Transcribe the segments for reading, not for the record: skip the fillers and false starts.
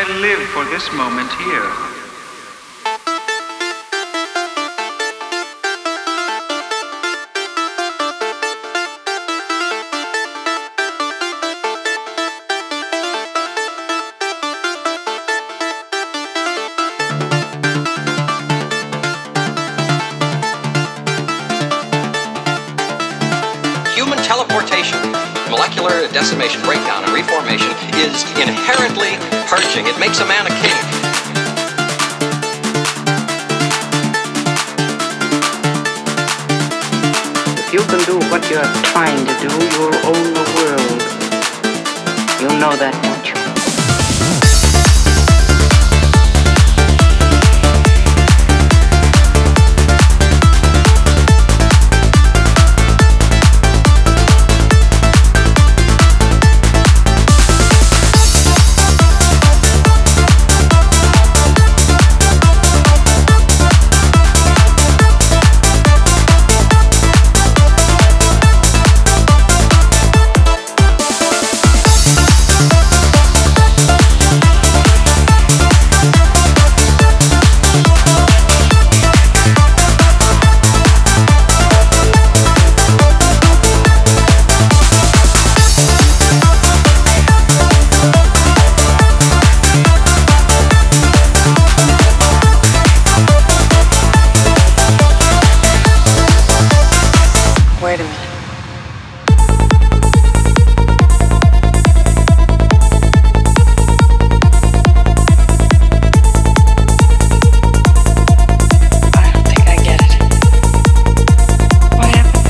I live for this moment here. Human teleportation, molecular decimation, breakdown, and reformation is inherently purging. It makes a man a king. If you can do what you're trying to do, you'll own the world. You know that, don't you? Wait a minute. I don't think I get it. What happened?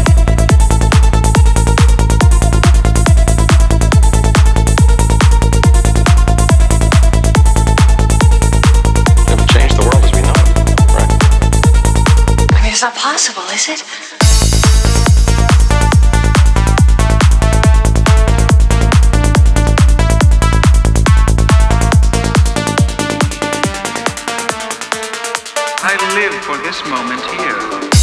Never changed the world as we know it, right? I mean, it's not possible, is it? I live for this moment here.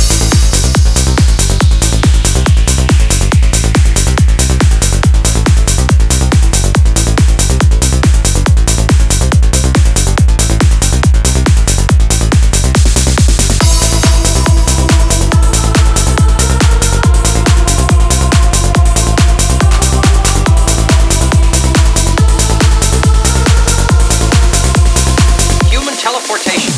Human teleportation.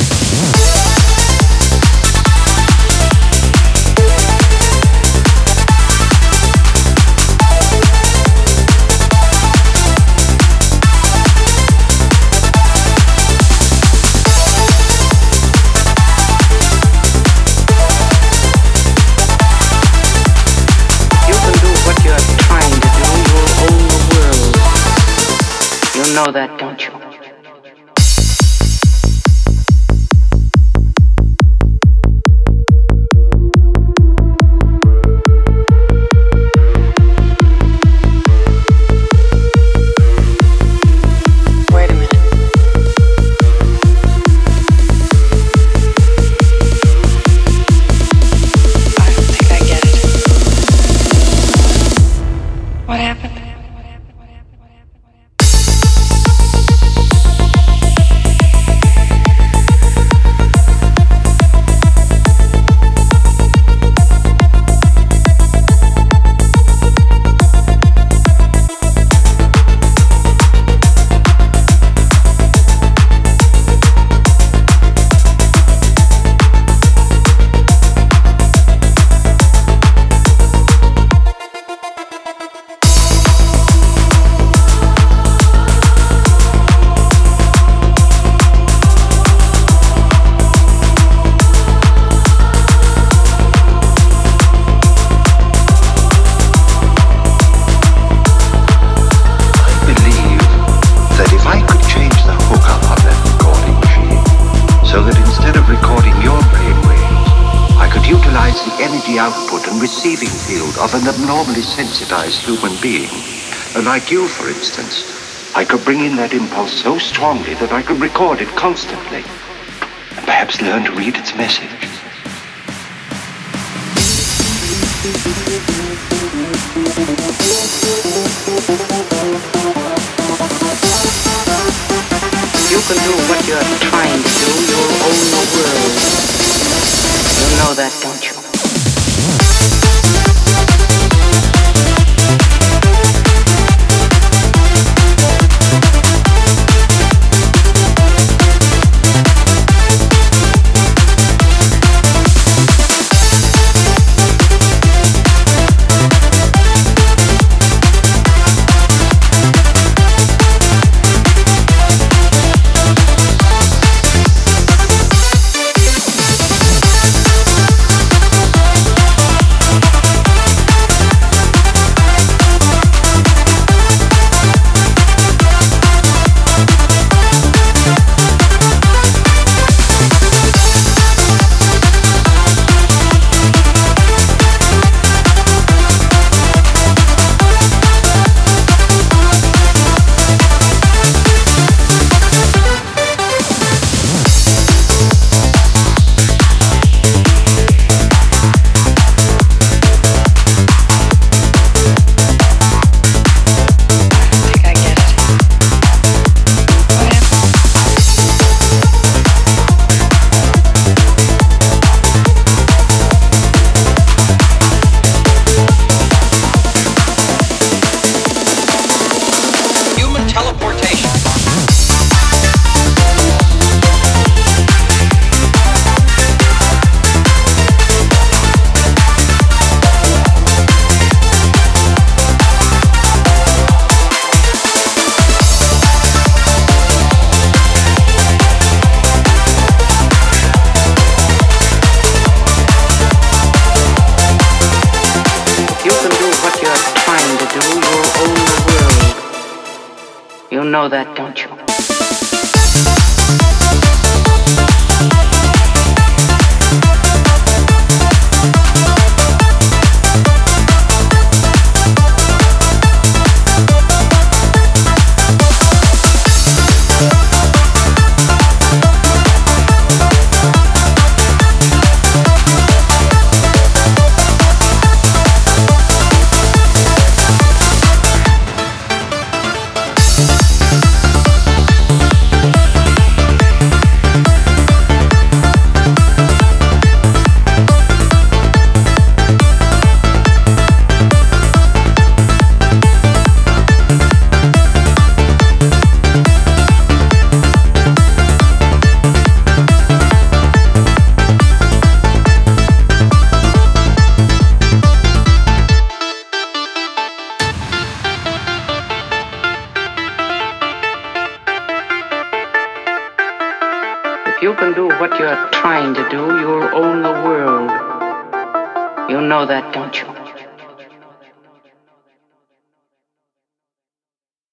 You can do what you're trying to do, you'll own the world. You know that, don't you? Wait a minute. I don't think I get it. What happened? Output and receiving field of an abnormally sensitized human being. Like you, for instance. I could bring in that impulse so strongly that I could record it constantly. And perhaps learn to read its message. you're trying to do, you'll own the world. You know that, don't you? You know that, don't you? If you can do what you're trying to do, you'll own the world. You know that, don't you?